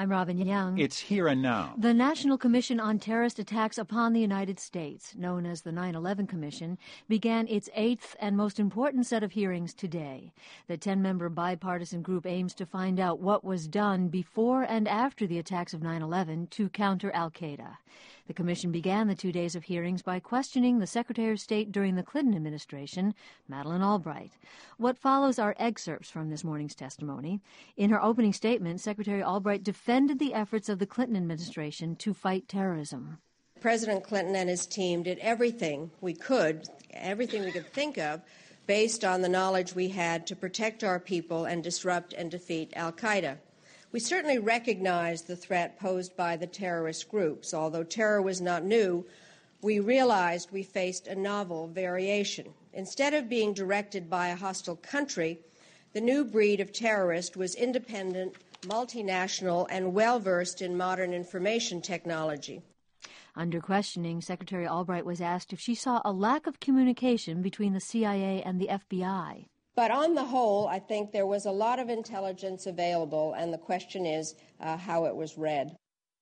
I'm Robin Young. It's Here and Now. The National Commission on Terrorist Attacks upon the United States, known as the 9/11 Commission, began its 8th and most important set of hearings today. The 10-member bipartisan group aims to find out what was done before and after the attacks of 9/11 to counter al-Qaeda. The commission began the 2 days of hearings by questioning the Secretary of State during the Clinton administration, Madeleine Albright. What follows are excerpts from this morning's testimony. In her opening statement, Secretary Albright defended the efforts of the Clinton administration to fight terrorism. President Clinton and his team did everything we could think of, based on the knowledge we had to protect our people and disrupt and defeat al-Qaeda. We certainly recognized the threat posed by the terrorist groups. Although terror was not new, we realized we faced a novel variation. Instead of being directed by a hostile country, the new breed of terrorist was independent, multinational, and well-versed in modern information technology. Under questioning, Secretary Albright was asked if she saw a lack of communication between the CIA and the FBI. But on the whole, I think there was a lot of intelligence available, and the question is how it was read.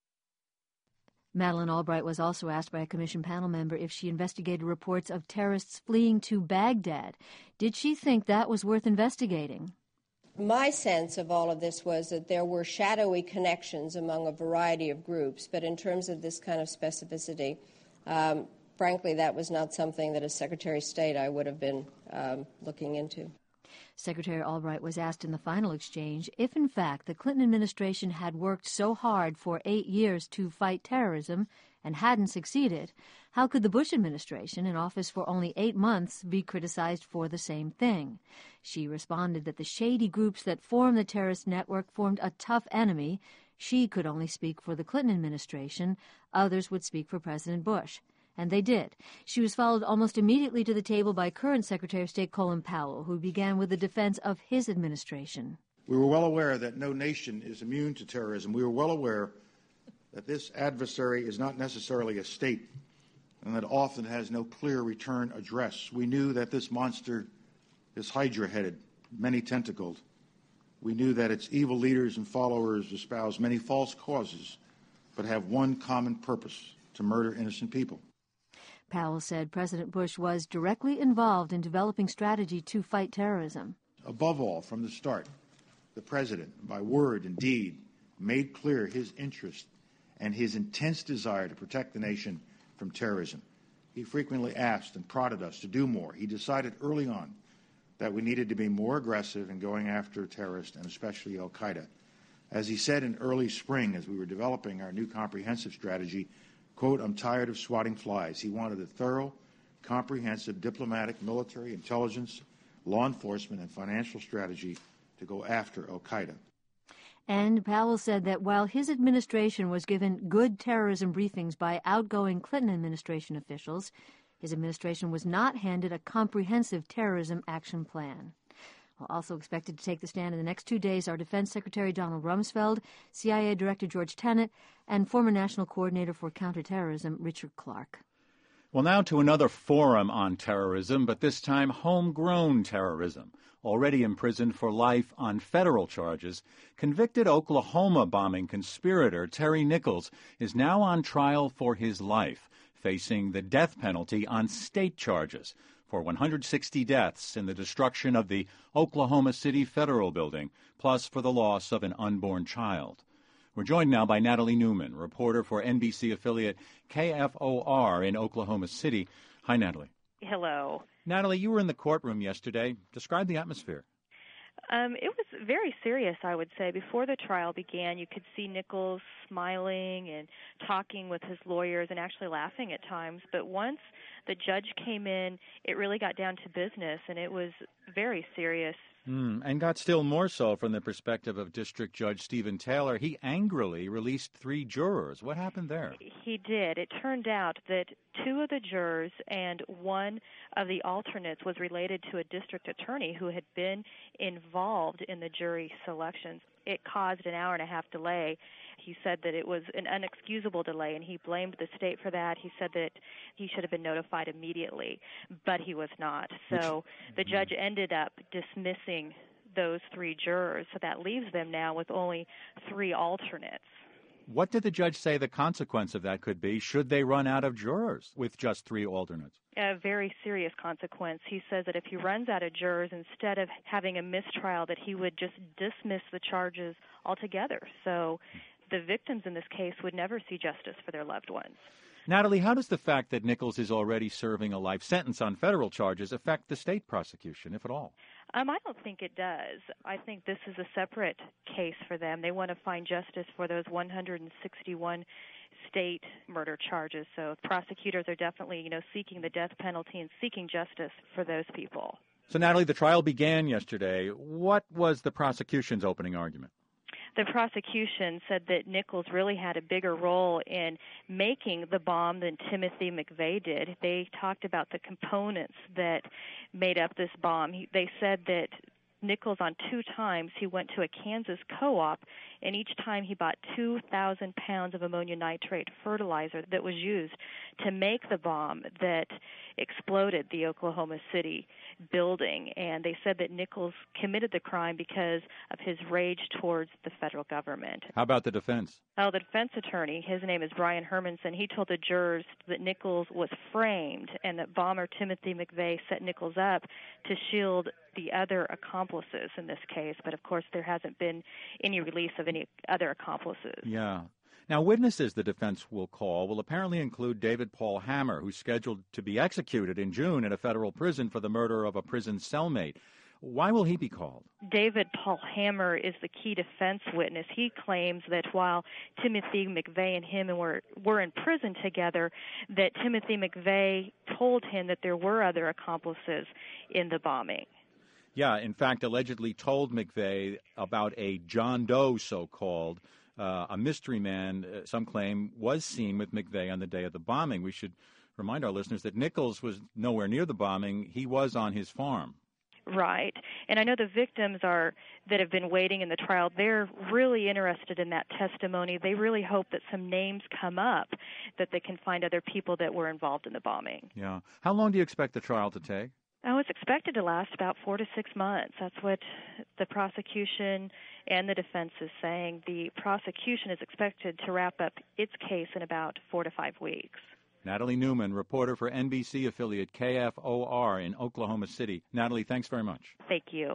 Madeleine Albright was also asked by a commission panel member if she investigated reports of terrorists fleeing to Baghdad. Did she think that was worth investigating? My sense of all of this was that there were shadowy connections among a variety of groups, but in terms of this kind of specificity, frankly, that was not something that as Secretary of State I would have been looking into. Secretary Albright was asked in the final exchange if, in fact, the Clinton administration had worked so hard for 8 years to fight terrorism and hadn't succeeded, how could the Bush administration, in office for only 8 months, be criticized for the same thing? She responded that the shady groups that formed the terrorist network formed a tough enemy. She could only speak for the Clinton administration. Others would speak for President Bush. And they did. She was followed almost immediately to the table by current Secretary of State Colin Powell, who began with the defense of his administration. We were well aware that no nation is immune to terrorism. We were well aware that this adversary is not necessarily a state and that often has no clear return address. We knew that this monster is hydra-headed, many-tentacled. We knew that its evil leaders and followers espouse many false causes but have one common purpose: to murder innocent people. Powell said President Bush was directly involved in developing strategy to fight terrorism. Above all, from the start, the President, by word and deed, made clear his interest and his intense desire to protect the nation from terrorism. He frequently asked and prodded us to do more. He decided early on that we needed to be more aggressive in going after terrorists, and especially al-Qaeda. As he said in early spring, as we were developing our new comprehensive strategy, quote, "I'm tired of swatting flies." He wanted a thorough, comprehensive diplomatic, military, intelligence, law enforcement, and financial strategy to go after al-Qaeda. And Powell said that while his administration was given good terrorism briefings by outgoing Clinton administration officials, his administration was not handed a comprehensive terrorism action plan. Well, also expected to take the stand in the next 2 days are Defense Secretary Donald Rumsfeld, CIA Director George Tenet, and former National Coordinator for Counterterrorism Richard Clarke. Well, now to another forum on terrorism, but this time homegrown terrorism. Already imprisoned for life on federal charges, convicted Oklahoma bombing conspirator Terry Nichols is now on trial for his life, facing the death penalty on state charges for 160 deaths in the destruction of the Oklahoma City Federal Building, plus for the loss of an unborn child. We're joined now by Natalie Newman, reporter for NBC affiliate KFOR in Oklahoma City. Hi, Natalie. Hello. Natalie, you were in the courtroom yesterday. Describe the atmosphere. It was very serious, I would say. Before the trial began, you could see Nichols smiling and talking with his lawyers and actually laughing at times. But once the judge came in, it really got down to business, and it was very serious. And got still more so from the perspective of District Judge Stephen Taylor. He angrily released 3 jurors. What happened there? He did. It turned out that 2 of the jurors and 1 of the alternates was related to a district attorney who had been involved in the jury selections. It caused an hour-and-a-half delay. He said that it was an unexcusable delay, and he blamed the state for that. He said that he should have been notified immediately, but he was not. So the judge ended up dismissing those 3 jurors, so that leaves them now with only 3 alternates. What did the judge say the consequence of that could be should they run out of jurors with just 3 alternates? A very serious consequence. He says that if he runs out of jurors, instead of having a mistrial, that he would just dismiss the charges altogether. So the victims in this case would never see justice for their loved ones. Natalie, how does the fact that Nichols is already serving a life sentence on federal charges affect the state prosecution, if at all? I don't think it does. I think this is a separate case for them. They want to find justice for those 161 state murder charges. So prosecutors are definitely, seeking the death penalty and seeking justice for those people. So, Natalie, the trial began yesterday. What was the prosecution's opening argument? The prosecution said that Nichols really had a bigger role in making the bomb than Timothy McVeigh did. They talked about the components that made up this bomb. They said that Nichols, on 2 times, he went to a Kansas co-op, and each time he bought 2,000 pounds of ammonium nitrate fertilizer that was used to make the bomb that exploded the Oklahoma City building. And they said that Nichols committed the crime because of his rage towards the federal government. How about the defense? Oh, the defense attorney, his name is Brian Hermanson, he told the jurors that Nichols was framed and that bomber Timothy McVeigh set Nichols up to shield the other accomplices in this case. But, of course, there hasn't been any release of any other accomplices. Yeah. Now, witnesses the defense will call will apparently include David Paul Hammer, who's scheduled to be executed in June at a federal prison for the murder of a prison cellmate. Why will he be called? David Paul Hammer is the key defense witness. He claims that while Timothy McVeigh and him were in prison together, that Timothy McVeigh told him that there were other accomplices in the bombing. Yeah, in fact, allegedly told McVeigh about a John Doe, so-called, a mystery man, some claim, was seen with McVeigh on the day of the bombing. We should remind our listeners that Nichols was nowhere near the bombing. He was on his farm. Right. And I know the victims that have been waiting in the trial, they're really interested in that testimony. They really hope that some names come up, that they can find other people that were involved in the bombing. Yeah. How long do you expect the trial to take? Oh, it's expected to last about 4 to 6 months. That's what the prosecution and the defense is saying. The prosecution is expected to wrap up its case in about 4 to 5 weeks. Natalie Newman, reporter for NBC affiliate KFOR in Oklahoma City. Natalie, thanks very much. Thank you.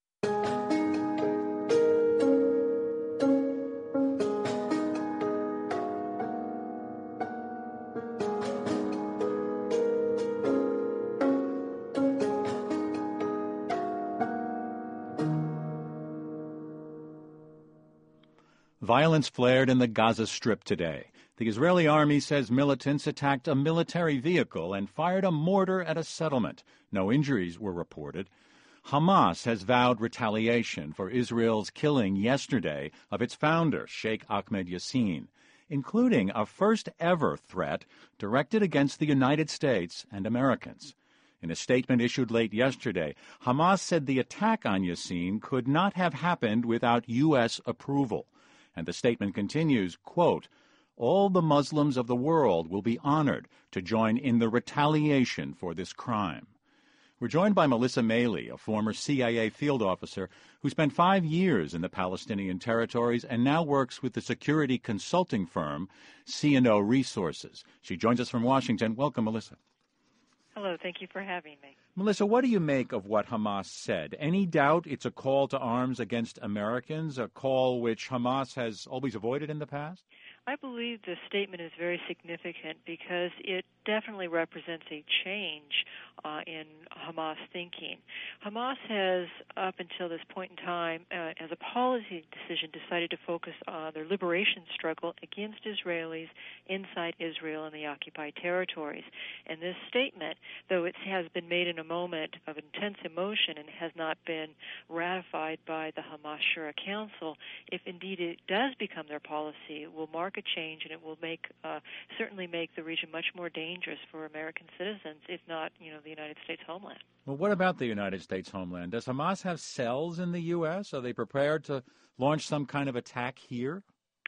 Violence flared in the Gaza Strip today. The Israeli army says militants attacked a military vehicle and fired a mortar at a settlement. No injuries were reported. Hamas has vowed retaliation for Israel's killing yesterday of its founder, Sheikh Ahmed Yassin, including a first-ever threat directed against the United States and Americans. In a statement issued late yesterday, Hamas said the attack on Yassin could not have happened without U.S. approval. And the statement continues, quote, "All the Muslims of the world will be honored to join in the retaliation for this crime." We're joined by Melissa Maley, a former CIA field officer who spent 5 years in the Palestinian territories and now works with the security consulting firm C&O Resources. She joins us from Washington. Welcome, Melissa. Hello, thank you for having me. Melissa, what do you make of what Hamas said? Any doubt it's a call to arms against Americans, a call which Hamas has always avoided in the past? I believe the statement is very significant because it definitely represents a change in Hamas thinking. Hamas has, up until this point in time, as a policy decision, decided to focus on their liberation struggle against Israelis inside Israel and the occupied territories. And this statement, though it has been made in a moment of intense emotion and has not been ratified by the Hamas Shura Council, if indeed it does become their policy, it will mark a change, and it will certainly make the region much more dangerous for American citizens, if not, the United States homeland. Well, what about the United States homeland? Does Hamas have cells in the U.S.? Are they prepared to launch some kind of attack here?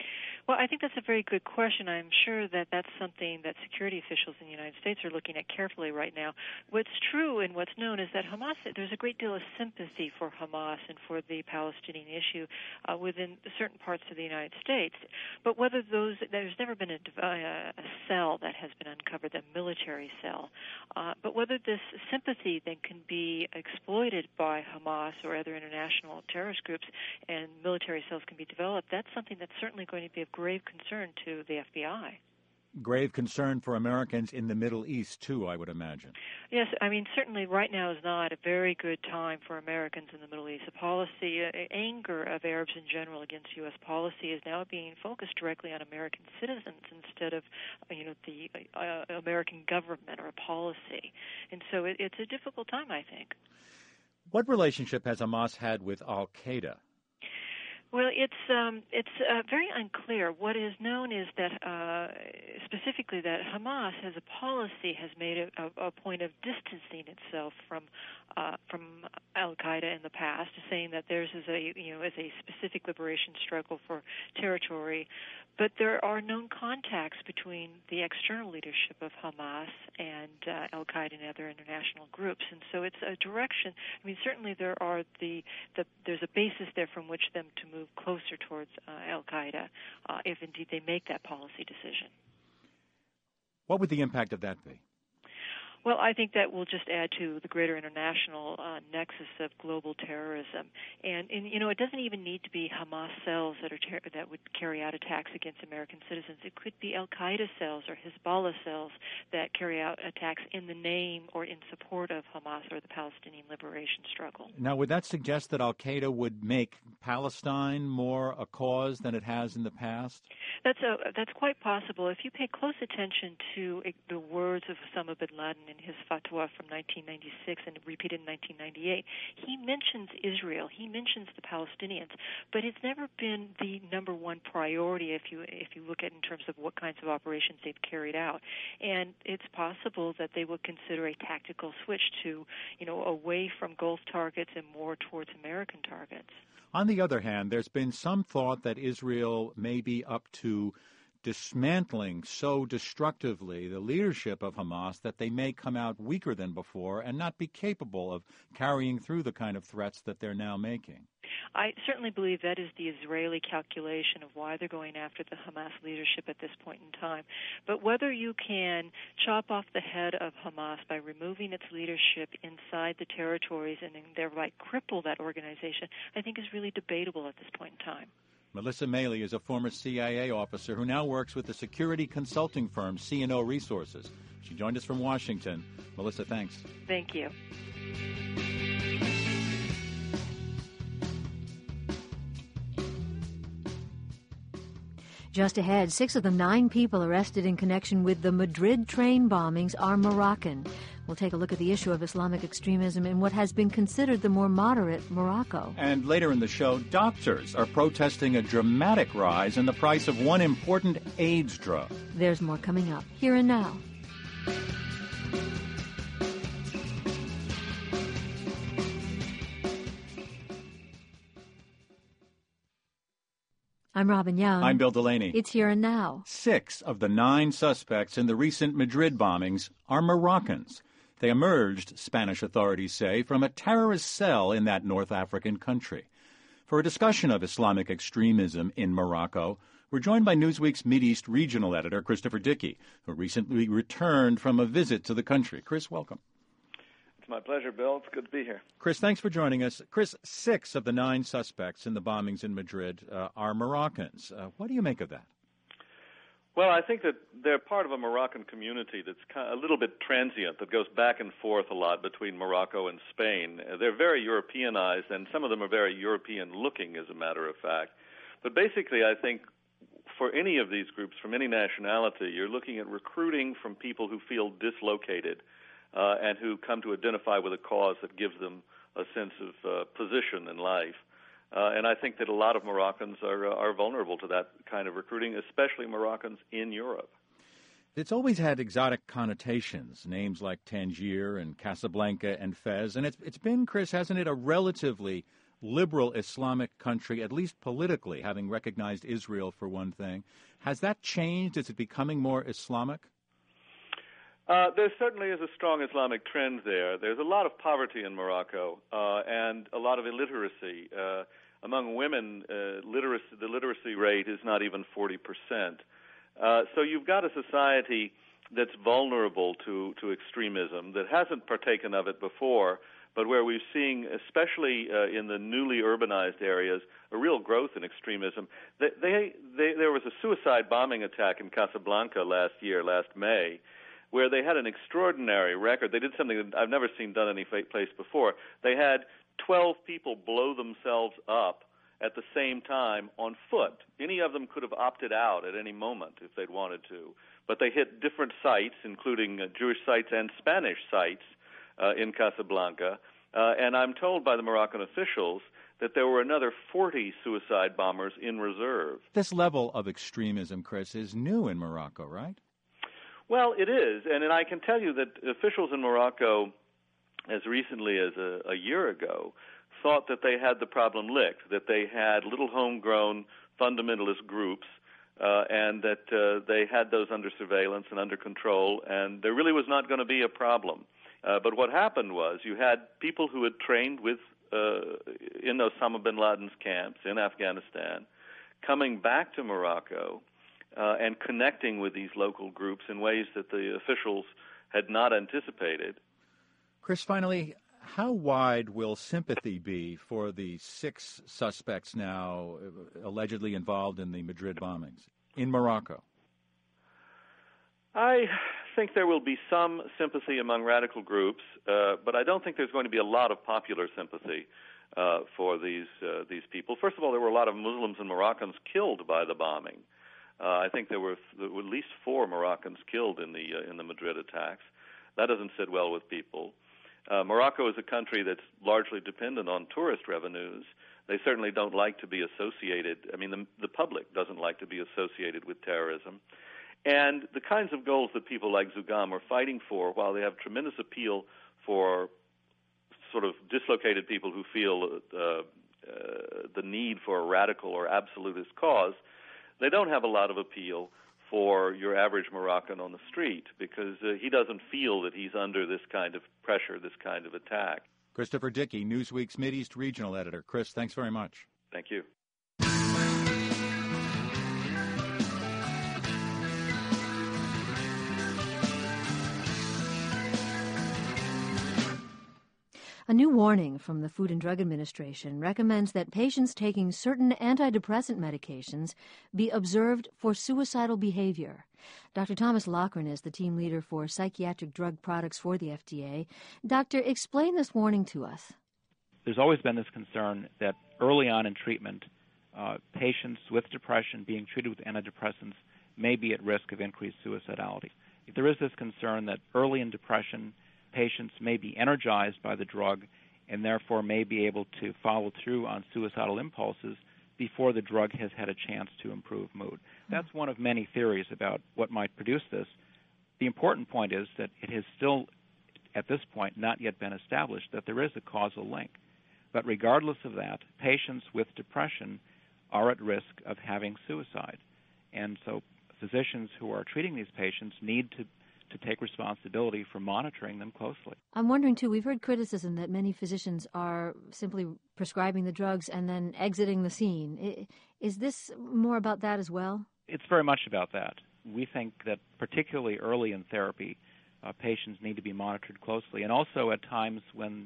Well, I think that's a very good question. I'm sure that that's something that security officials in the United States are looking at carefully right now. What's true and what's known is that Hamas, there's a great deal of sympathy for Hamas and for the Palestinian issue within certain parts of the United States. But whether there's never been a cell that has been uncovered, a military cell. But whether this sympathy then can be exploited by Hamas or other international terrorist groups and military cells can be developed, that's something that's certainly going to be of grave concern to the FBI. Grave concern for Americans in the Middle East, too, I would imagine. Yes, I mean, certainly right now is not a very good time for Americans in the Middle East. The policy, anger of Arabs in general against U.S. policy is now being focused directly on American citizens instead of, the American government or a policy. And so it's a difficult time, I think. What relationship has Hamas had with al-Qaeda? Well, it's very unclear. What is known is that specifically that Hamas, as a policy, has made a point of distancing itself from al-Qaeda in the past, saying that theirs is a specific liberation struggle for territory. But there are known contacts between the external leadership of Hamas and al-Qaeda and other international groups, and so it's a direction. I mean, certainly there's a basis there from which them to move closer towards al-Qaeda, if indeed they make that policy decision. What would the impact of that be? Well, I think that will just add to the greater international nexus of global terrorism, and it doesn't even need to be Hamas cells that would carry out attacks against American citizens. It could be Al-Qaeda cells or Hezbollah cells that carry out attacks in the name or in support of Hamas or the Palestinian liberation struggle. Now, would that suggest that Al-Qaeda would make Palestine more a cause than it has in the past? That's quite possible. If you pay close attention to the words of Osama bin Laden in his fatwa from 1996 and repeated in 1998, he mentions Israel, he mentions the Palestinians, but it's never been the number one priority if you look at in terms of what kinds of operations they've carried out. And it's possible that they would consider a tactical switch to, away from Gulf targets and more towards American targets. On the other hand, there's been some thought that Israel may be up to dismantling so destructively the leadership of Hamas that they may come out weaker than before and not be capable of carrying through the kind of threats that they're now making. I certainly believe that is the Israeli calculation of why they're going after the Hamas leadership at this point in time. But whether you can chop off the head of Hamas by removing its leadership inside the territories and thereby cripple that organization, I think is really debatable at this point in time. Melissa Maley is a former CIA officer who now works with the security consulting firm C&O Resources. She joined us from Washington. Melissa, thanks. Thank you. Just ahead, 6 of the 9 people arrested in connection with the Madrid train bombings are Moroccan. We'll take a look at the issue of Islamic extremism in what has been considered the more moderate Morocco. And later in the show, doctors are protesting a dramatic rise in the price of one important AIDS drug. There's more coming up, here and now. I'm Robin Young. I'm Bill Delaney. It's Here and Now. 6 of the 9 suspects in the recent Madrid bombings are Moroccans. They emerged, Spanish authorities say, from a terrorist cell in that North African country. For a discussion of Islamic extremism in Morocco, we're joined by Newsweek's Mideast regional editor, Christopher Dickey, who recently returned from a visit to the country. Chris, welcome. It's my pleasure, Bill. It's good to be here. Chris, thanks for joining us. Chris, 6 of the 9 suspects in the bombings in Madrid are Moroccans. What do you make of that? Well, I think that they're part of a Moroccan community that's a little bit transient, that goes back and forth a lot between Morocco and Spain. They're very Europeanized, and some of them are very European-looking, as a matter of fact. But basically, I think for any of these groups, from any nationality, you're looking at recruiting from people who feel dislocated and who come to identify with a cause that gives them a sense of position in life. And I think that a lot of Moroccans are vulnerable to that kind of recruiting, especially Moroccans in Europe. It's always had exotic connotations, names like Tangier and Casablanca and Fez, and it's been, Chris, hasn't it, a relatively liberal Islamic country, at least politically, having recognized Israel for one thing. Has that changed? Is it becoming more Islamic? There certainly is a strong Islamic trend there. There's a lot of poverty in Morocco and a lot of illiteracy. Among women, the literacy rate is not even 40%. So you've got a society that's vulnerable to extremism, that hasn't partaken of it before, but where we're seeing, especially in the newly urbanized areas, a real growth in extremism. There was a suicide bombing attack in Casablanca last May, where they had an extraordinary record. They did something that I've never seen done any place before. They had 12 people blow themselves up at the same time on foot. Any of them could have opted out at any moment if they'd wanted to. But they hit different sites, including Jewish sites and Spanish sites in Casablanca. And I'm told by the Moroccan officials that there were another 40 suicide bombers in reserve. This level of extremism, Chris, is new in Morocco, right? Well, it is. And I can tell you that officials in Morocco, as recently as a year ago, thought that they had the problem licked, that they had little homegrown fundamentalist groups, and that they had those under surveillance and under control, and there really was not going to be a problem. But what happened was you had people who had trained with in Osama bin Laden's camps in Afghanistan coming back to Morocco and connecting with these local groups in ways that the officials had not anticipated. Chris, finally, how wide will sympathy be for the 6 suspects now allegedly involved in the Madrid bombings in Morocco? I think there will be some sympathy among radical groups, but I don't think there's going to be a lot of popular sympathy for these people. First of all, there were a lot of Muslims and Moroccans killed by the bombing. I think there were at least 4 Moroccans killed in the Madrid attacks. That doesn't sit well with people. Morocco is a country that's largely dependent on tourist revenues. They certainly don't like to be associated. I mean, the public doesn't like to be associated with terrorism. And the kinds of goals that people like Zougam are fighting for, while they have tremendous appeal for sort of dislocated people who feel the need for a radical or absolutist cause, they don't have a lot of appeal for your average Moroccan on the street, because he doesn't feel that he's under this kind of pressure, this kind of attack. Christopher Dickey, Newsweek's Mideast Regional Editor. Chris, thanks very much. Thank you. A new warning from the Food and Drug Administration recommends that patients taking certain antidepressant medications be observed for suicidal behavior. Dr. Thomas Loughran is the team leader for psychiatric drug products for the FDA. Doctor, explain this warning to us. There's always been this concern that early on in treatment, patients with depression being treated with antidepressants may be at risk of increased suicidality. There is this concern that early in depression, patients may be energized by the drug and therefore may be able to follow through on suicidal impulses before the drug has had a chance to improve mood. That's one of many theories about what might produce this. The important point is that it has still, at this point, not yet been established that there is a causal link. But regardless of that, patients with depression are at risk of having suicide. And so physicians who are treating these patients need to take responsibility for monitoring them closely. I'm wondering, too, we've heard criticism that many physicians are simply prescribing the drugs and then exiting the scene. Is this more about that as well? It's very much about that. We think that particularly early in therapy, patients need to be monitored closely, and also at times when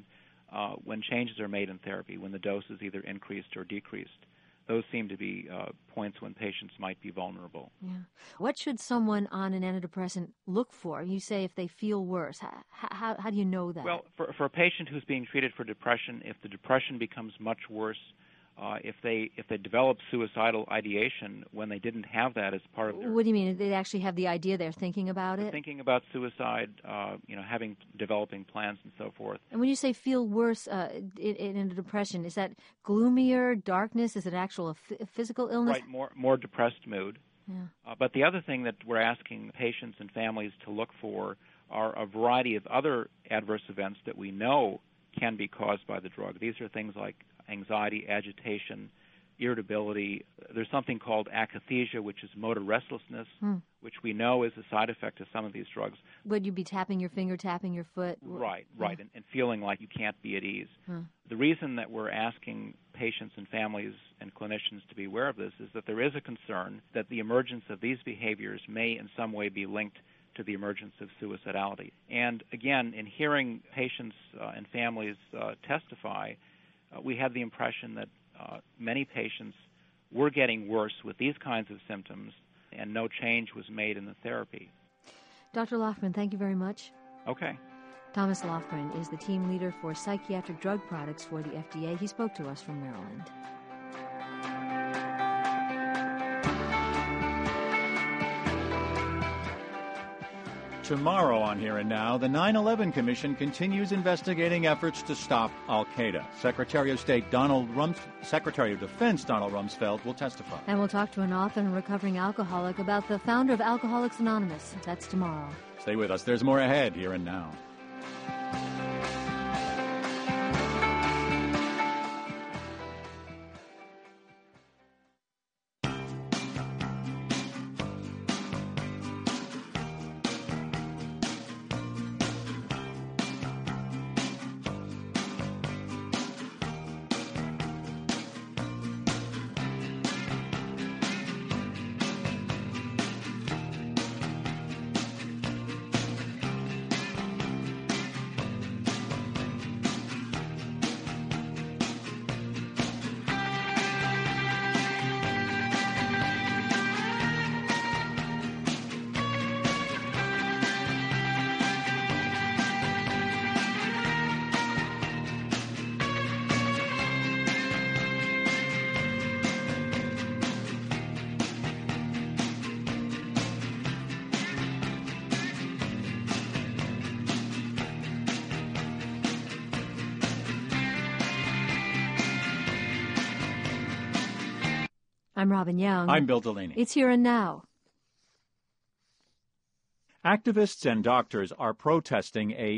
changes are made in therapy, when the dose is either increased or decreased. Those seem to be points when patients might be vulnerable. Yeah. What should someone on an antidepressant look for? You say if they feel worse. How do you know that? Well, for a patient who's being treated for depression, if the depression becomes much worse, if they develop suicidal ideation when they didn't have that as part of their... What do you mean? They actually have the idea, they're thinking about it? Thinking about suicide, developing plans and so forth. And when you say feel worse in a depression, is that gloomier, darkness? Is it actual physical illness? Right, more depressed mood. Yeah. But the other thing that we're asking patients and families to look for are a variety of other adverse events that we know can be caused by the drug. These are things like anxiety, agitation, irritability. There's something called akathisia, which is motor restlessness, which we know is a side effect of some of these drugs. Would you be tapping your finger, tapping your foot? Right, and feeling like you can't be at ease. The reason that we're asking patients and families and clinicians to be aware of this is that there is a concern that the emergence of these behaviors may in some way be linked to the emergence of suicidality. And again, in hearing patients and families testify, we had the impression that many patients were getting worse with these kinds of symptoms, and no change was made in the therapy. Dr. Loughran, thank you very much. Okay. Thomas Loughran is the team leader for psychiatric drug products for the FDA. He spoke to us from Maryland. Tomorrow on Here and Now, the 9/11 Commission continues investigating efforts to stop al-Qaeda. Secretary of Defense Donald Rumsfeld will testify. And we'll talk to an author and recovering alcoholic about the founder of Alcoholics Anonymous. That's tomorrow. Stay with us. There's more ahead, Here and Now. I'm Robin Young. I'm Bill Delaney. It's Here and Now. Activists and doctors are protesting a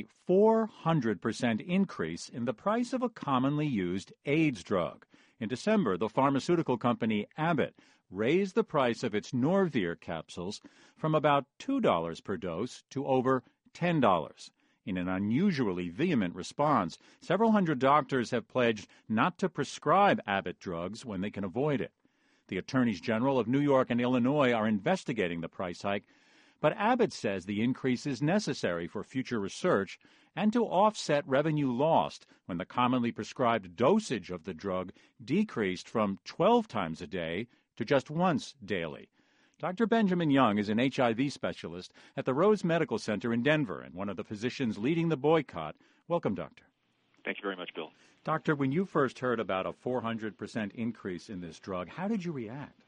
400% increase in the price of a commonly used AIDS drug. In December, the pharmaceutical company Abbott raised the price of its Norvir capsules from about $2 per dose to over $10. In an unusually vehement response, several hundred doctors have pledged not to prescribe Abbott drugs when they can avoid it. The attorneys general of New York and Illinois are investigating the price hike, but Abbott says the increase is necessary for future research and to offset revenue lost when the commonly prescribed dosage of the drug decreased from 12 times a day to just once daily. Dr. Benjamin Young is an HIV specialist at the Rose Medical Center in Denver and one of the physicians leading the boycott. Welcome, Doctor. Thank you very much, Bill. Doctor, when you first heard about a 400% increase in this drug, how did you react?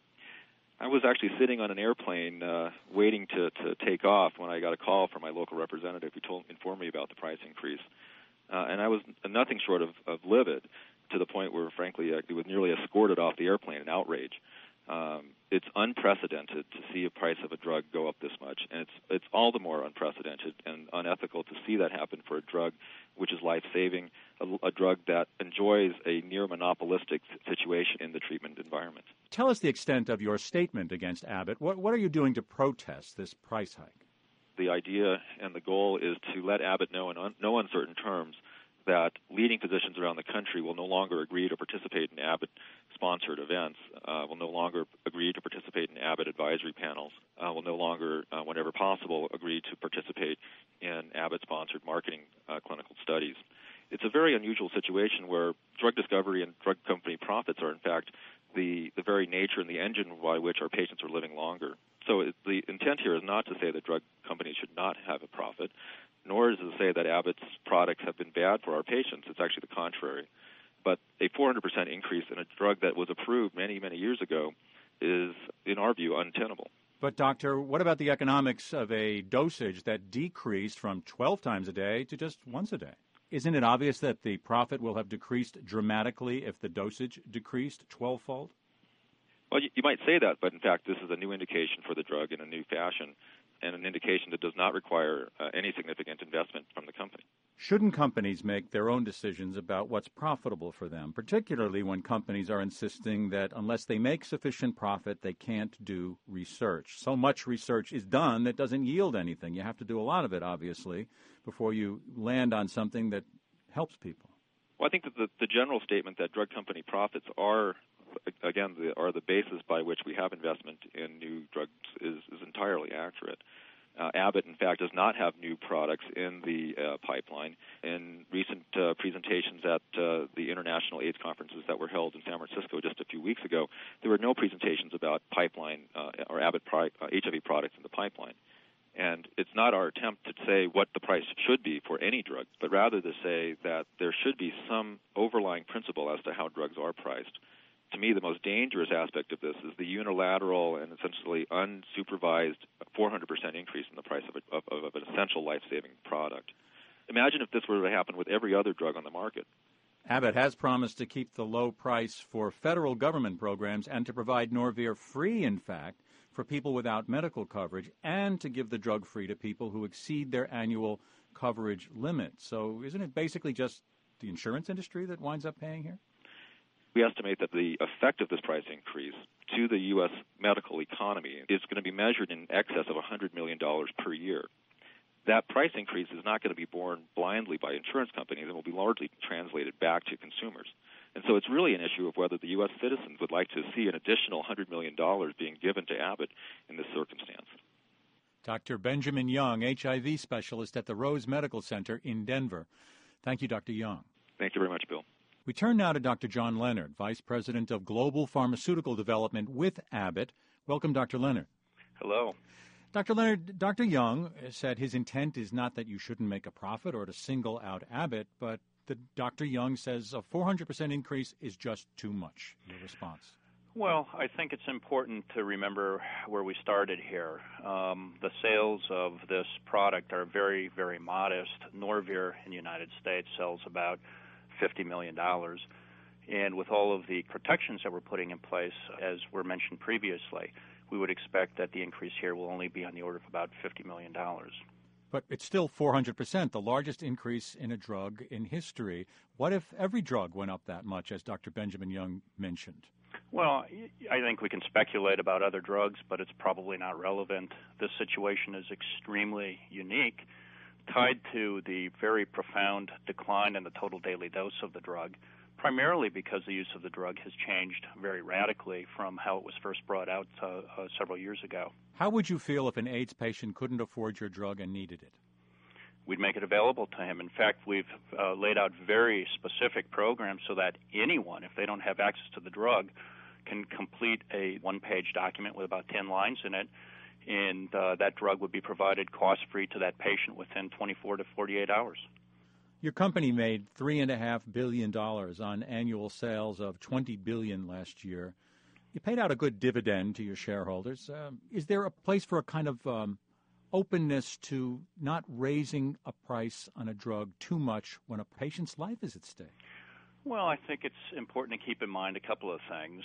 I was actually sitting on an airplane waiting to take off when I got a call from my local representative who informed me about the price increase. And I was nothing short of livid, to the point where, frankly, I was nearly escorted off the airplane in outrage. It's unprecedented to see a price of a drug go up this much, and it's all the more unprecedented and unethical to see that happen for a drug which is life-saving, a drug that enjoys a near monopolistic situation in the treatment environment. Tell us the extent of your statement against Abbott. What are you doing to protest this price hike? The idea and the goal is to let Abbott know in no uncertain terms that leading physicians around the country will no longer agree to participate in Abbott-sponsored events, will no longer agree to participate in Abbott advisory panels, will no longer, whenever possible, agree to participate in Abbott-sponsored marketing clinical studies. It's a very unusual situation where drug discovery and drug company profits are, in fact, the very nature and the engine by which our patients are living longer. So the intent here is not to say that drug companies should not have a profit, nor is it to say that Abbott's products have been bad for our patients. It's actually the contrary. But a 400% increase in a drug that was approved many, many years ago is, in our view, untenable. But, Doctor, what about the economics of a dosage that decreased from 12 times a day to just once a day? Isn't it obvious that the profit will have decreased dramatically if the dosage decreased 12-fold? Well, you might say that, but in fact, this is a new indication for the drug in a new fashion. and an indication that does not require any significant investment from the company. Shouldn't companies make their own decisions about what's profitable for them, particularly when companies are insisting that unless they make sufficient profit, they can't do research? So much research is done that doesn't yield anything. You have to do a lot of it, obviously, before you land on something that helps people. Well, I think that the general statement that drug company profits are, again, the basis by which we have investment in new drugs is entirely accurate. Abbott, in fact, does not have new products in the pipeline. In recent presentations at the international AIDS conferences that were held in San Francisco just a few weeks ago, there were no presentations about pipeline or Abbott HIV products in the pipeline. And it's not our attempt to say what the price should be for any drug, but rather to say that there should be some overlying principle as to how drugs are priced. To me, the most dangerous aspect of this is the unilateral and essentially unsupervised 400% increase in the price of an essential life-saving product. Imagine if this were to happen with every other drug on the market. Abbott has promised to keep the low price for federal government programs and to provide Norvir free, in fact, for people without medical coverage, and to give the drug free to people who exceed their annual coverage limit. So isn't it basically just the insurance industry that winds up paying here? We estimate that the effect of this price increase to the U.S. medical economy is going to be measured in excess of $100 million per year. That price increase is not going to be borne blindly by insurance companies and will be largely translated back to consumers. And so it's really an issue of whether the U.S. citizens would like to see an additional $100 million being given to Abbott in this circumstance. Dr. Benjamin Young, HIV specialist at the Rose Medical Center in Denver. Thank you, Dr. Young. Thank you very much, Bill. We turn now to Dr. John Leonard, Vice President of Global Pharmaceutical Development with Abbott. Welcome, Dr. Leonard. Hello. Dr. Leonard, Dr. Young said his intent is not that you shouldn't make a profit or to single out Abbott, but Dr. Young says a 400% increase is just too much. Your response? Well, I think it's important to remember where we started here. The sales of this product are very, very modest. Norvir in the United States sells about $50 million. And with all of the protections that we're putting in place, as were mentioned previously, we would expect that the increase here will only be on the order of about $50 million. But it's still 400%, the largest increase in a drug in history. What if every drug went up that much, as Dr. Benjamin Young mentioned? Well, I think we can speculate about other drugs, but it's probably not relevant. This situation is extremely unique, tied to the very profound decline in the total daily dose of the drug, primarily because the use of the drug has changed very radically from how it was first brought out several years ago. How would you feel if an AIDS patient couldn't afford your drug and needed it? We'd make it available to him. In fact, we've laid out very specific programs so that anyone, if they don't have access to the drug, can complete a one-page document with about 10 lines in it, and that drug would be provided cost-free to that patient within 24 to 48 hours. Your company made $3.5 billion on annual sales of $20 billion last year. You paid out a good dividend to your shareholders. Is there a place for a kind of openness to not raising a price on a drug too much when a patient's life is at stake? Well, I think it's important to keep in mind a couple of things.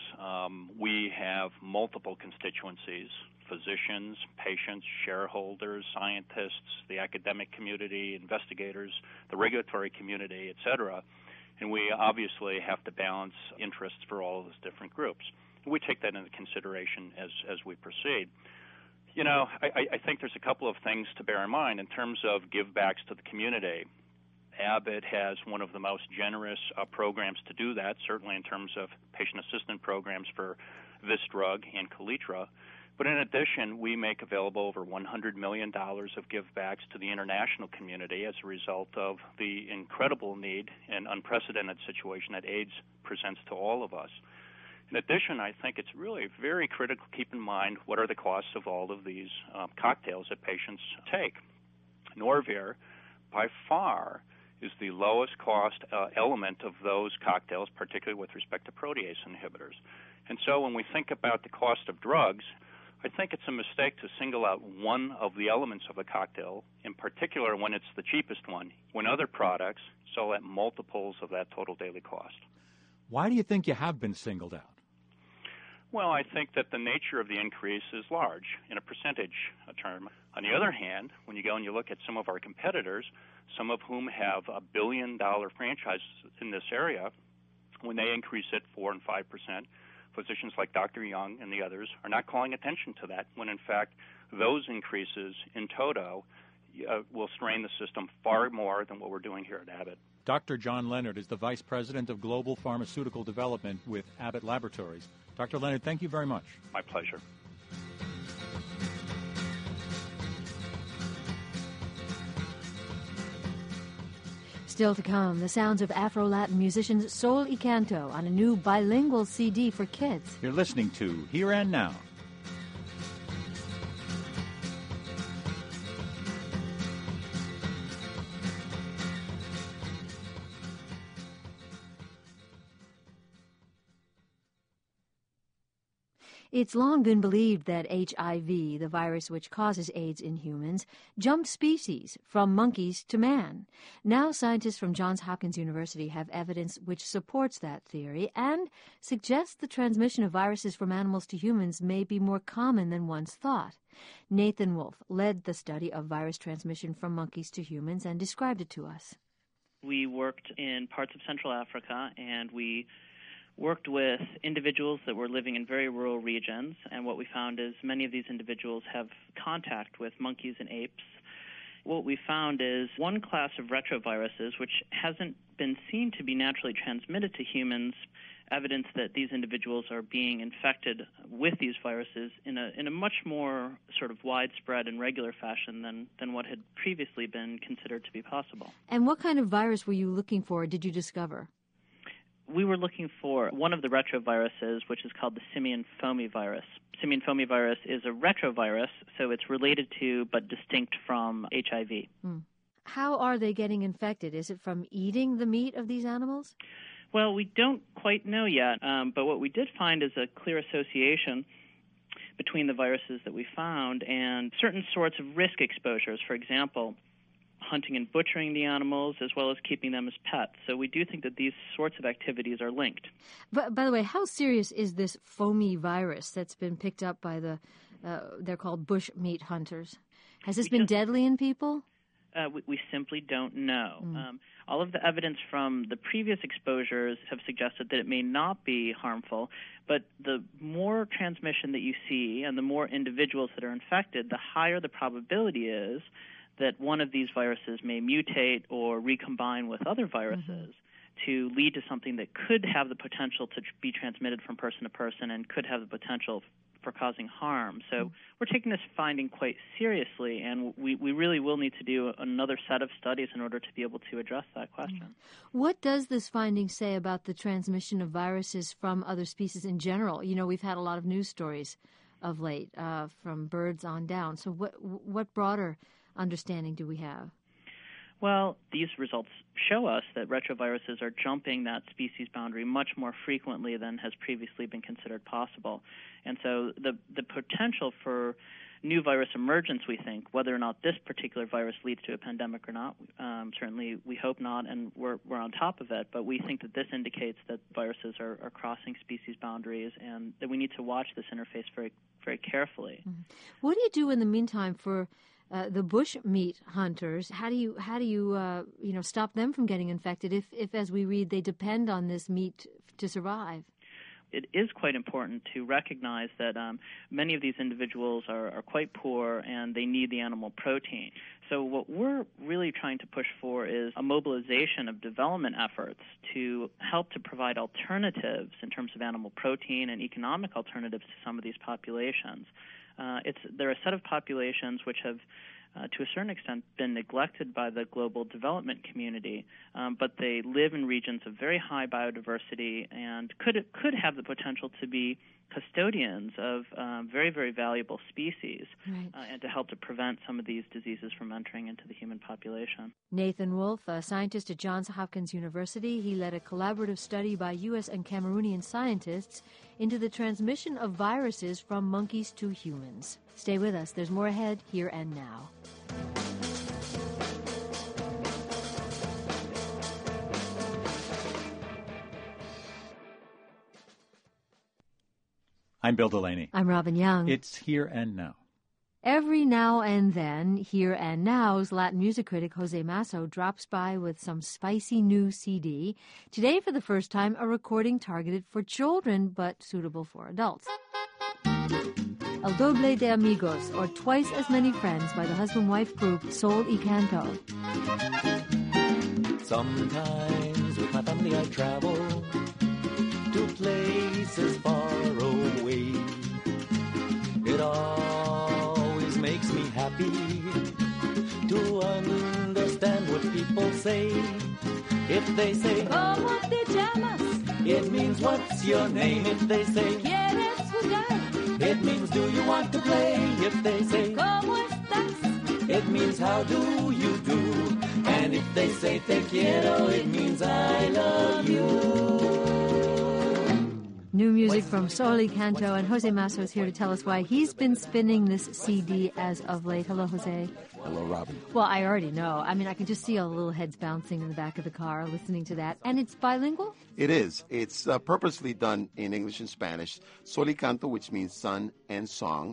We have multiple constituencies: physicians, patients, shareholders, scientists, the academic community, investigators, the regulatory community, et cetera. And we obviously have to balance interests for all of those different groups. We take that into consideration as we proceed. You know, I think there's a couple of things to bear in mind in terms of givebacks to the community. Abbott has one of the most generous programs to do that, certainly in terms of patient assistance programs for this drug and Kaletra. But in addition, we make available over $100 million of givebacks to the international community as a result of the incredible need and unprecedented situation that AIDS presents to all of us. In addition, I think it's really very critical to keep in mind what are the costs of all of these cocktails that patients take. Norvir, by far, is the lowest cost element of those cocktails, particularly with respect to protease inhibitors. And so when we think about the cost of drugs, I think it's a mistake to single out one of the elements of a cocktail, in particular when it's the cheapest one, when other products sell at multiples of that total daily cost. Why do you think you have been singled out? Well, I think that the nature of the increase is large in a percentage term. On the other hand, when you go and you look at some of our competitors, some of whom have $1 billion franchises in this area, when they increase it 4 and 5%, physicians like Dr. Young and the others are not calling attention to that, when in fact those increases in toto will strain the system far more than what we're doing here at Abbott. Dr. John Leonard is the Vice President of Global Pharmaceutical Development with Abbott Laboratories. Dr. Leonard, thank you very much. My pleasure. Still to come, the sounds of Afro-Latin musicians Soul y Canto on a new bilingual CD for kids. You're listening to Here and Now. It's long been believed that HIV, the virus which causes AIDS in humans, jumped species from monkeys to man. Now scientists from Johns Hopkins University have evidence which supports that theory and suggests the transmission of viruses from animals to humans may be more common than once thought. Nathan Wolfe led the study of virus transmission from monkeys to humans and described it to us. We worked in parts of Central Africa, and we worked with individuals that were living in very rural regions, and what we found is many of these individuals have contact with monkeys and apes. What we found is one class of retroviruses, which hasn't been seen to be naturally transmitted to humans, evidence that these individuals are being infected with these viruses in a much more sort of widespread and regular fashion than what had previously been considered to be possible. And what kind of virus were you looking for, did you discover? We were looking for one of the retroviruses, which is called the simian foamy-virus. Simian foamy-virus is a retrovirus, so it's related to but distinct from HIV. How are they getting infected? Is it from eating the meat of these animals? Well, we don't quite know yet, but what we did find is a clear association between the viruses that we found and certain sorts of risk exposures. For example, hunting and butchering the animals, as well as keeping them as pets. So we do think that these sorts of activities are linked. But by the way, how serious is this foamy virus that's been picked up by they're called bush meat hunters? Has this been deadly in people? We simply don't know. All of the evidence from the previous exposures have suggested that it may not be harmful, but the more transmission that you see and the more individuals that are infected, the higher the probability is that one of these viruses may mutate or recombine with other viruses to lead to something that could have the potential to be transmitted from person to person and could have the potential for causing harm. So we're taking this finding quite seriously, and we really will need to do another set of studies in order to be able to address that question. What does this finding say about the transmission of viruses from other species in general? You know, we've had a lot of news stories of late from birds on down. So what broader understanding do we have? Well, these results show us that retroviruses are jumping that species boundary much more frequently than has previously been considered possible. And so the potential for new virus emergence, we think, whether or not this particular virus leads to a pandemic or not, certainly we hope not, and we're on top of it, but we think that this indicates that viruses are crossing species boundaries and that we need to watch this interface very, very carefully. What do you do in the meantime for the bush meat hunters? How do you stop them from getting infected if, as we read, they depend on this meat to survive? It is quite important to recognize that many of these individuals are quite poor and they need the animal protein. So what we're really trying to push for is a mobilization of development efforts to help to provide alternatives in terms of animal protein and economic alternatives to some of these populations. There are a set of populations which have, to a certain extent, been neglected by the global development community, but they live in regions of very high biodiversity and could have the potential to be custodians of very, very valuable species, and to help to prevent some of these diseases from entering into the human population. Nathan Wolfe, a scientist at Johns Hopkins University, he led a collaborative study by U.S. and Cameroonian scientists into the transmission of viruses from monkeys to humans. Stay with us. There's more ahead, Here and Now. I'm Bill Delaney. I'm Robin Young. It's Here and Now. Every now and then, Here and Now's Latin music critic Jose Masso drops by with some spicy new CD. Today, for the first time, a recording targeted for children but suitable for adults. El Doble de Amigos, or Twice as Many Friends, by the husband-wife group Sol y Canto. Sometimes with my family I travel to places far away. It always makes me happy to understand what people say. If they say, ¿Cómo te llamas? It means, what's your name? If they say, ¿Quieres jugar? It means, do you want to play? If they say, ¿Cómo estás? It means, how do you do? And if they say, te quiero, it means, I love you. New music from Sol y Canto, and Jose Masso is here to tell us why he's been spinning this CD as of late. Hello, Jose. Hello, Robin. Well, I already know. I mean, I can just see all the little heads bouncing in the back of the car listening to that. And it's bilingual? It is. It's purposely done in English and Spanish. Sol y Canto, which means sun and song,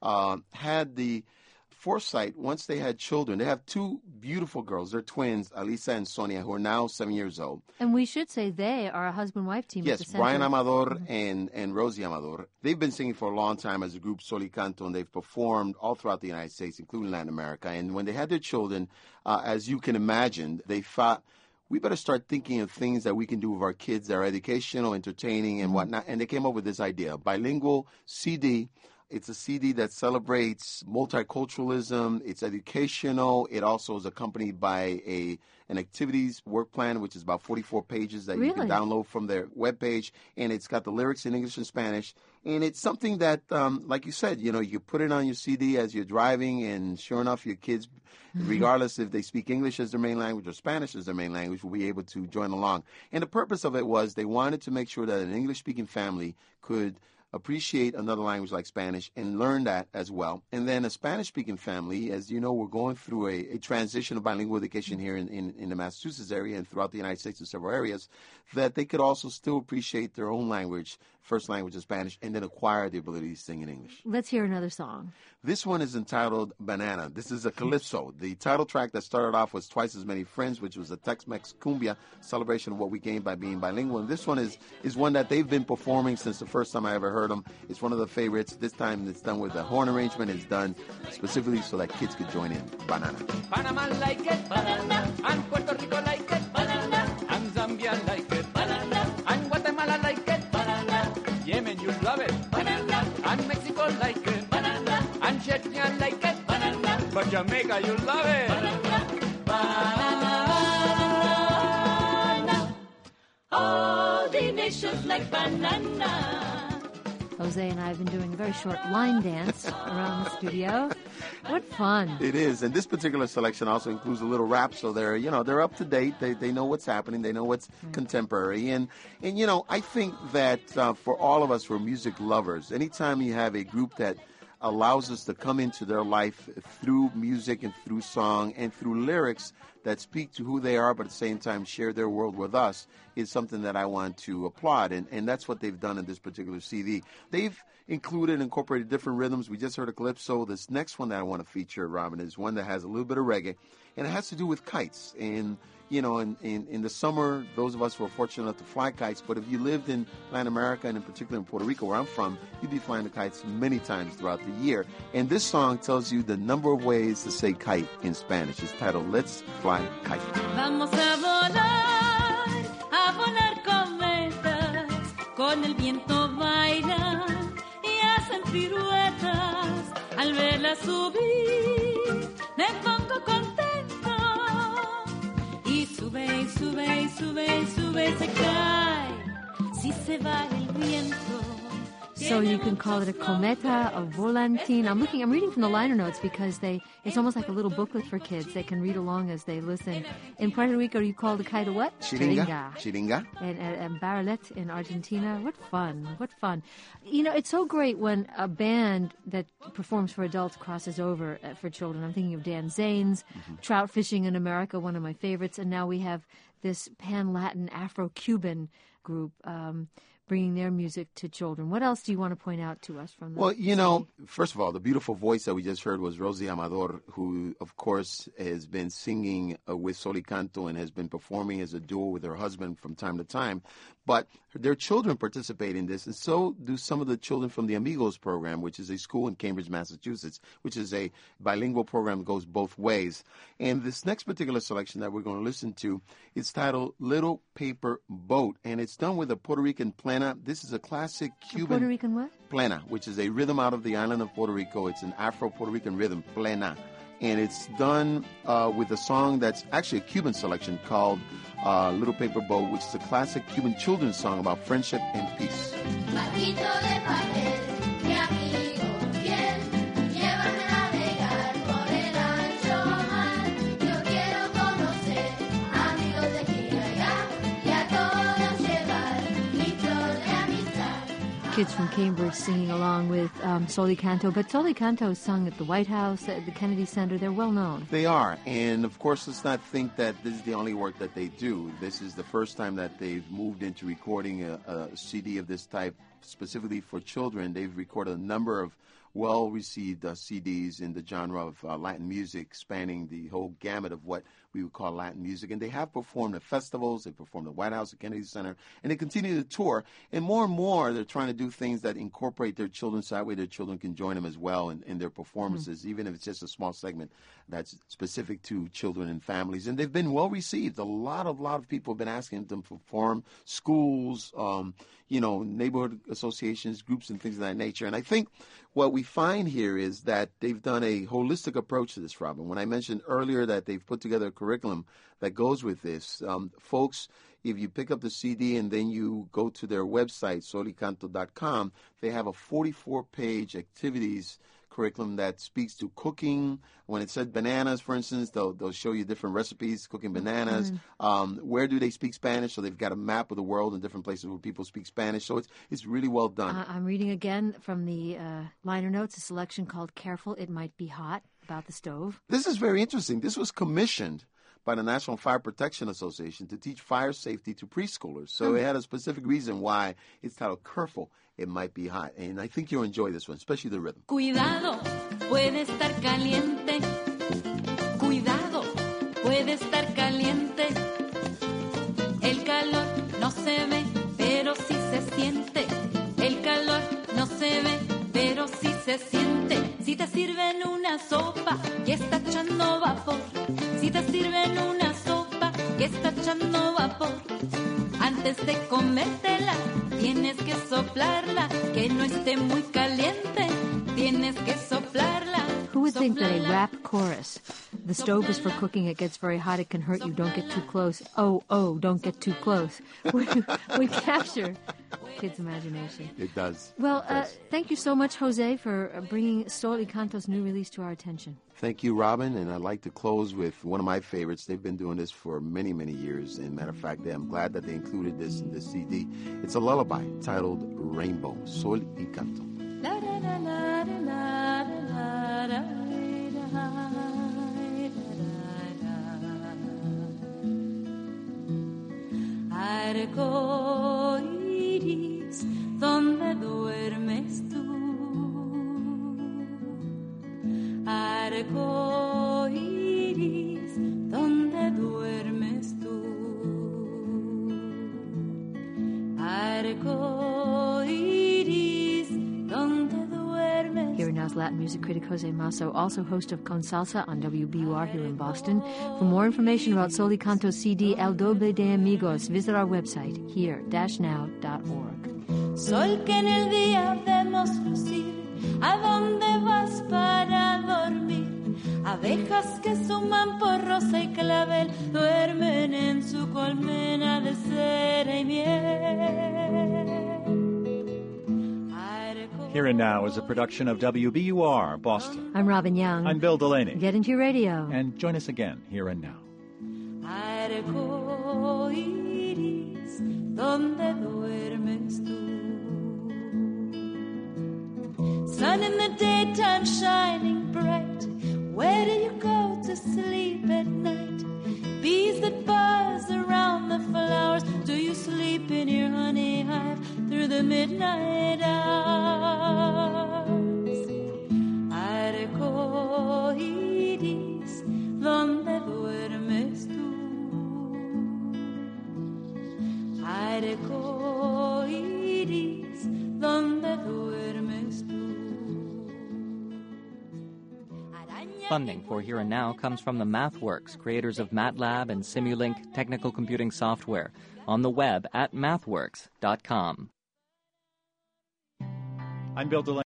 had the foresight, once they had children. They have two beautiful girls. They're twins, Alisa and Sonia, who are now 7 years old. And we should say they are a husband-wife team. Yes, at the center. Brian Amador and Rosie Amador. They've been singing for a long time as a group, Sol y Canto, and they've performed all throughout the United States, including Latin America. And when they had their children, as you can imagine, they thought, we better start thinking of things that we can do with our kids that are educational, entertaining, and whatnot. And they came up with this idea, a bilingual CD. It's a CD that celebrates multiculturalism. It's educational. It also is accompanied by an activities work plan, which is about 44 pages that you can download from their webpage. And it's got the lyrics in English and Spanish. And it's something that, like you said, you put it on your CD as you're driving, and sure enough, your kids, regardless if they speak English as their main language or Spanish as their main language, will be able to join along. And the purpose of it was they wanted to make sure that an English-speaking family could appreciate another language like Spanish and learn that as well. And then a Spanish-speaking family, as you know, we're going through a transition of bilingual education here in the Massachusetts area and throughout the United States in several areas, that they could also still appreciate their own language, first language of Spanish, and then acquire the ability to sing in English. Let's hear another song. This one is entitled Banana. This is a calypso. The title track that started off was Twice as Many Friends, which was a Tex-Mex cumbia celebration of what we gained by being bilingual. And this one is one that they've been performing since the first time I ever heard them. It's one of the favorites. This time it's done with a horn arrangement. It's done specifically so that kids could join in. Banana. Panama like it, banana. And Puerto Rico like it, banana. And Zambia like it, banana. And Guatemala like it, banana. Yemen, you love it, banana. And Mexico like it, banana. And Chechnya like it, banana. But Jamaica, you love it, banana. Banana. All the nations like banana. Jose and I have been doing a very short line dance around the studio. What fun. It is. And this particular selection also includes a little rap, so they're up to date. They know what's happening. They know what's contemporary. And I think that for all of us who are music lovers, anytime you have a group that allows us to come into their life through music and through song and through lyrics that speak to who they are, but at the same time share their world with us, is something that I want to applaud. And that's what they've done in this particular CD. They've incorporated different rhythms. We just heard a calypso. This next one that I want to feature, Robin, is one that has a little bit of reggae, and it has to do with kites. And in the summer, those of us who are fortunate enough to fly kites, but if you lived in Latin America, and in particular in Puerto Rico, where I'm from, you'd be flying the kites many times throughout the year. And this song tells you the number of ways to say kite in Spanish. It's titled Let's Fly Kite. Vamos a volar cometas, con el viento bailan y hacen piruetas. Al verla subir, me pongo contento. Y sube, y sube, y sube, y sube, se cae. Si se va el viento. So you can call it a cometa, a volantín. I'm reading from the liner notes because it's almost like a little booklet for kids. They can read along as they listen. In Puerto Rico, you call the kite a what? Chiringa. And barrelet in Argentina. What fun. What fun. It's so great when a band that performs for adults crosses over for children. I'm thinking of Dan Zane's Trout Fishing in America, one of my favorites. And now we have this Pan-Latin Afro-Cuban group, bringing their music to children. What else do you want to point out to us from that? Well, first of all, the beautiful voice that we just heard was Rosie Amador, who, of course, has been singing with Sol y Canto and has been performing as a duo with her husband from time to time. But their children participate in this, and so do some of the children from the Amigos program, which is a school in Cambridge, Massachusetts, which is a bilingual program that goes both ways. And this next particular selection that we're going to listen to is titled Little Paper Boat, and it's done with a Puerto Rican plena. This is a classic Cuban... Puerto Rican what? Plena, which is a rhythm out of the island of Puerto Rico. It's an Afro-Puerto Rican rhythm, plena. And it's done with a song that's actually a Cuban selection called Little Paper Boat, which is a classic Cuban children's song about friendship and peace. Kids from Cambridge singing along with Sol y Canto. But Sol y Canto is sung at the White House, at the Kennedy Center. They're well known. They are. And, of course, let's not think that this is the only work that they do. This is the first time that they've moved into recording a CD of this type specifically for children. They've recorded a number of well-received CDs in the genre of Latin music, spanning the whole gamut of what we would call Latin music. And they have performed at festivals, they performed at White House, at Kennedy Center, and they continue to tour. And more, they're trying to do things that incorporate their children so that way their children can join them as well in their performances, even if it's just a small segment that's specific to children and families. And they've been well-received. A lot of people have been asking them to perform, schools, neighborhood associations, groups, and things of that nature. And I think what we find here is that they've done a holistic approach to this, Robin. When I mentioned earlier that they've put together a curriculum that goes with this, folks, if you pick up the CD and then you go to their website, solycanto.com, they have a 44-page activities curriculum that speaks to cooking. When it said bananas, for instance, they'll show you different recipes, cooking bananas. Where do they speak Spanish? So they've got a map of the world and different places where people speak Spanish. So it's really well done. I'm reading again from the liner notes, a selection called Careful, It Might Be Hot, about the stove. This is very interesting. This was commissioned by the National Fire Protection Association to teach fire safety to preschoolers. So it had a specific reason why it's titled Careful, It Might Be Hot. And I think you'll enjoy this one, especially the rhythm. Cuidado, puede estar caliente. Cuidado, puede estar caliente. El calor no se ve, pero sí se siente. El calor no se ve, pero sí se siente. Si te sirven una sopa y está echando vapor. Si te sirven una sopa que está echando vapor, antes de comértela tienes que soplarla, que no esté muy caliente, tienes que soplarla. Who would think that a rap chorus, the stove is for cooking, it gets very hot, it can hurt you, don't get too close, oh, don't get too close, would capture kids' imagination. It does. Well, thank you so much, Jose, for bringing Sol y Canto's new release to our attention. Thank you, Robin, and I'd like to close with one of my favorites. They've been doing this for many, many years, and matter of fact, I'm glad that they included this in this CD. It's a lullaby titled Rainbow, Sol y Canto. Arco iris, ¿dónde duermes tú? Arco iris, ¿dónde duermes tú? Arco iris, ¿dónde duermes? Here Now's Latin music critic Jose Masso, also host of Con Salsa on WBUR here in Boston. For more information about Sol y Canto's CD El Doble de Amigos, visit our website, here-now.org. Sol que en el día vemos lucir, ¿a dónde vas para dormir? Abejas que suman por rosa y clavel duermen en su colmena de cera y miel. Here and Now is a production of WBUR, Boston. I'm Robin Young. I'm Bill Delaney. Get into your radio. And join us again, Here and Now. Arco iris, ¿dónde duermes tú? Sun in the daytime shining bright. Where do you go to sleep at night? Bees that buzz around the flowers. Do you sleep in your honey hive through me traerás. Arco iris, ¿dónde duermes tú? Arco iris, ¿dónde duermes tú? Funding for Here and Now comes from the MathWorks, creators of MATLAB and Simulink technical computing software, on the web at mathworks.com. I'm Bill Delaney.